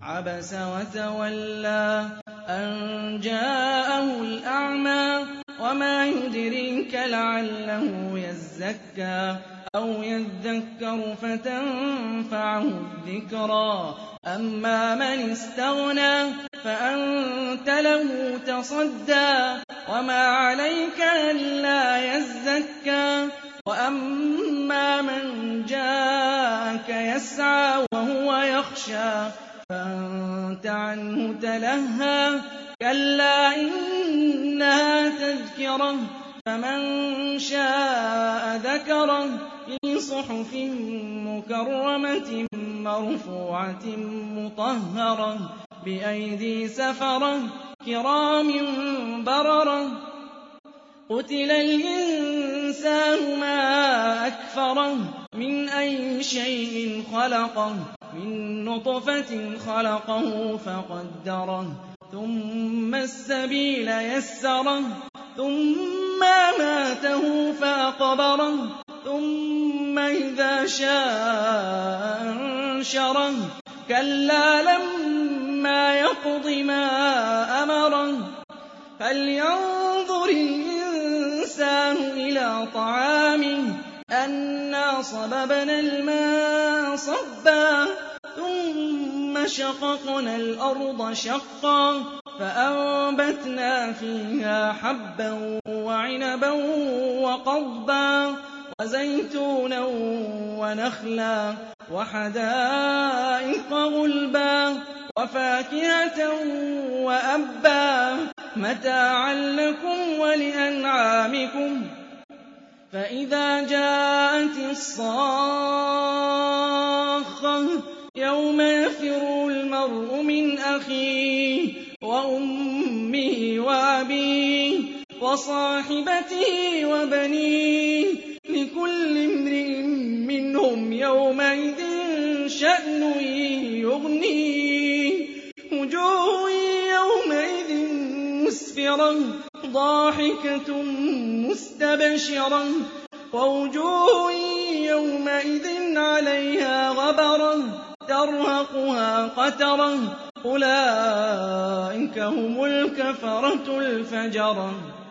عَبَسَ وَتَوَلَّىٰ أَن جَاءَهُ الْأَعْمَىٰ وَمَا يُدْرِيكَ لَعَلَّهُ يَزَّكَّىٰ أَوْ يَذَّكَّرُ فَتَنفَعَهُ الذِّكْرَىٰ أَمَّا مَنِ اسْتَغْنَىٰ فَأَنتَ لَهُ تَصَدَّىٰ وَمَا عَلَيْكَ أَلَّا يَزَّكَّىٰ وَأَمَّا مَن جَاءَكَ يَسْعَىٰ وَهُوَ يَخْشَىٰ فَأَنتَ عَنْهُ تَلَهَّىٰ كَلَّا إِنَّهَا تَذْكِرَةٌ فَمَن شَاءَ ذَكَرَهُ فِي صُحُفٍ مُّكَرَّمَةٍ مَّرْفُوعَةٍ مُّطَهَّرَةٍ بِأَيْدِي سَفَرَةٍ كِرَامٍ بَرَرَةٍ قُتِلَ الْإِنسَانُ مَا أَكْفَرَهُ مِنْ أَيِّ شَيْءٍ خَلَقَهُ مِن نُّطْفَةٍ خَلَقَهُ فَقَدَّرَهُ ثُمَّ السَّبِيلَ يَسَّرَهُ ثُمَّ أَمَاتَهُ فَأَقْبَرَهُ ثُمَّ إِذَا شَاءَ أَنشَرَهُ كَلَّا لَمَّا يَقْضِ مَا أَمَرَهُ فَلْيَنظُرِ الْإِنسَانُ إِلَىٰ طَعَامِهِ أَنَّا صَبَبْنَا الْمَاءَ صَبًّا ثُمَّ شَقَقْنَا الْأَرْضَ شَقًّا فَأَنبَتْنَا فِيهَا حَبًّا وَعِنَبًا وَقَضْبًا وَزَيْتُونًا وَنَخْلًا وَحَدَائِقَ غُلْبًا وَفَاكِهَةً وَأَبًّا مَّتَاعًا لَّكُمْ وَلِأَنْعَامِكُمْ فَإِذَا جَاءَتِ الصَّاخَّةُ يَوْمَ يَفِرُّ الْمَرْءُ مِنْ أَخِيهِ وَأُمِّهِ وَأَبِيهِ وَصَاحِبَتِهِ وَبَنِيهِ لِكُلِّ امْرِئٍ مِّنْهُمْ يَوْمَئِذٍ شَأْنٌ يُغْنِيهِ وُجُوهٌ يَوْمَئِذٍ مُّسْفِرَةٌ ضَاحِكَةٌ مُّسْتَبْشِرَةٌ وَوُجُوهٌ يَوْمَئِذٍ عَلَيْهَا غَبَرَةٌ تَرْهَقُهَا قَتَرَةٌ أُولَٰئِكَ هُمُ الْكَفَرَةُ الْفَجَرَةُ